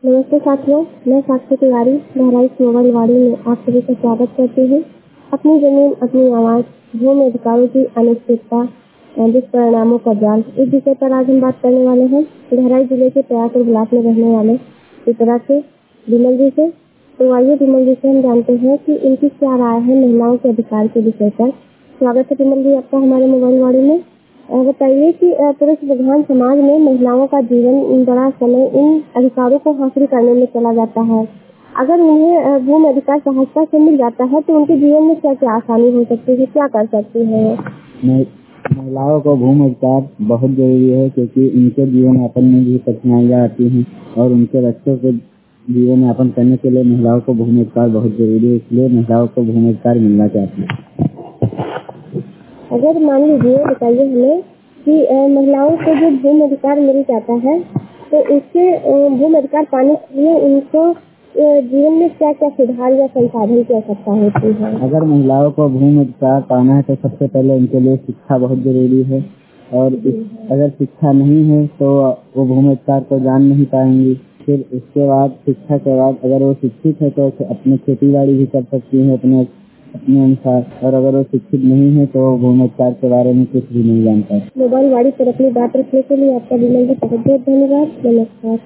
नमस्ते साथियों, मैं साक्षी तिवारी बहराइच मोबाइल वाड़ी में आप सभी का स्वागत करती हूँ। अपनी जमीन अपनी आवाज, भूमि अधिकारों की अनिश्चितता, दुष्परिणामों का जाल, इस विषय पर आज हम बात करने वाले हैं बहराइच जिले के प्रयाग और ब्लॉक में रहने वाले चित्रा से विमल जी से। तो आइए विमल जी से हम जानते हैं कि इनकी क्या राय है महिलाओं के अधिकार के विषय पर। स्वागत है विमल जी आपका हमारे मोबाइल वाड़ी में। बताइए कि पुरुष प्रधान समाज में महिलाओं का जीवन बड़ा समय इन अधिकारों को हासिल करने में चला जाता है। अगर उन्हें भूमि अधिकार सहजता से मिल जाता है तो उनके जीवन में क्या क्या आसानी हो सकती है, क्या कर सकती है? महिलाओं को भूमि अधिकार बहुत जरूरी है क्योंकि उनके जीवन यापन में भी कठिनाइयाँ आती हैं और उनके बच्चों के जीवन यापन करने के लिए महिलाओं को भूमि अधिकार बहुत जरूरी है, इसलिए महिलाओं को भूमि अधिकार मिलना चाहिए। अगर मान लीजिए बताइए हमें कि महिलाओं को जो भूमि अधिकार मिल जाता है तो उससे भूमि अधिकार पाने के लिए उनको जीवन में क्या क्या सुधार या संसाधन की आवश्यकता होती है? अगर महिलाओं को भूमि अधिकार पाना है तो सबसे पहले उनके लिए शिक्षा बहुत जरूरी है और अगर शिक्षा नहीं है तो वो भूमि अधिकार को जान नहीं पाएंगी। फिर उसके बाद शिक्षा के बाद अगर वो शिक्षित है तो अपनी खेती बाड़ी भी कर सकती है अपने अनुसार, और अगर वो शिक्षित नहीं है तो भूमि अधिकार के बारे में कुछ भी नहीं जानता। मोबाइल वाड़ी पर अपनी बात रखने के लिए आपका विमल जी बहुत बहुत धन्यवाद। नमस्कार।